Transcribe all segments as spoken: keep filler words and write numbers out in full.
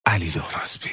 علی لهرازبی.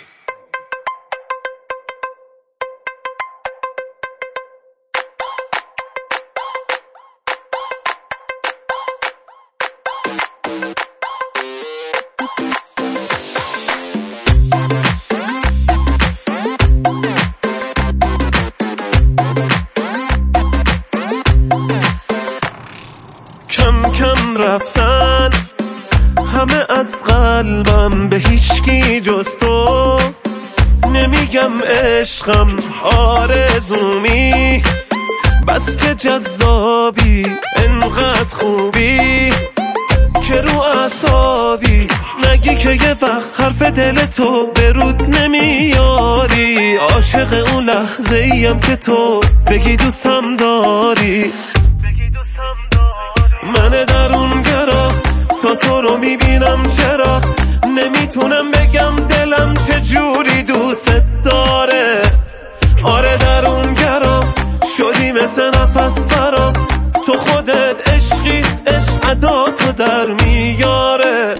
کم کم رفتن همه از قلبم، به هیچکی جز تو نمیگم عشقم آرزومی، بس که جذابی انقدر خوبی که رو اعصابی، نگی که یه وقت حرف دل تو به رود نمیاری، عاشق اون لحظه ایم که تو بگی دوستم داری. من درونگرا تا تو رو میبینم، چرا نمیتونم بگم دلم چجوری دوست داره. آره درونگرا شدی مثل نفس برام، تو خودت عشقی، عشق عداتو در میاره.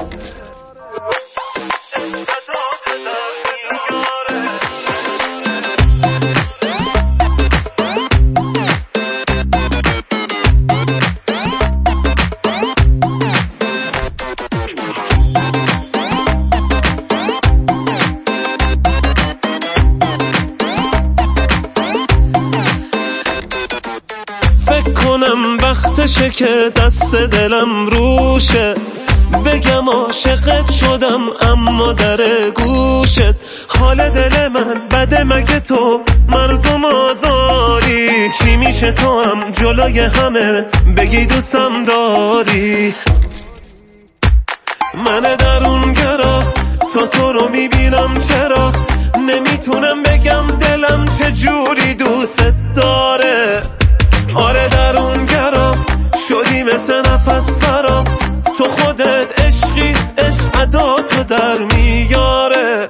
فکر کنم وقتشه که دست دلم روشه، بگم عاشقت شدم اما در گوشت. حال دل من بده مگه تو مردم آزاری، چی میشه تو هم جلوی همه بگی دوستم داری. من درونگرا تا تو رو میبینم، چرا نمیتونم بگم دلم چجوری دوست داره. آره درونگرا شدی مثل نفس برام، تو خودت عشقی، عشق عداتو در میاره.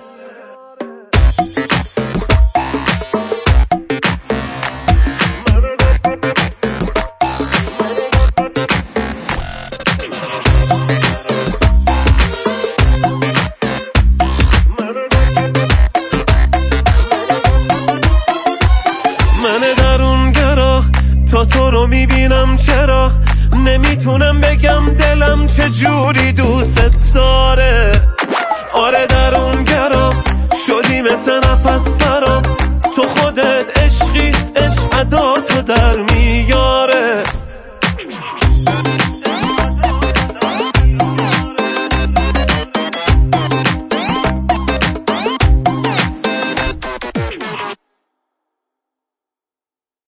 من درونگرا تا تو رو میبینم، چرا نمیتونم بگم دلم چجوری دوست داره. آره درونگرا شدی مثل نفس برام، تو خودت عشقی، عشق عداتو در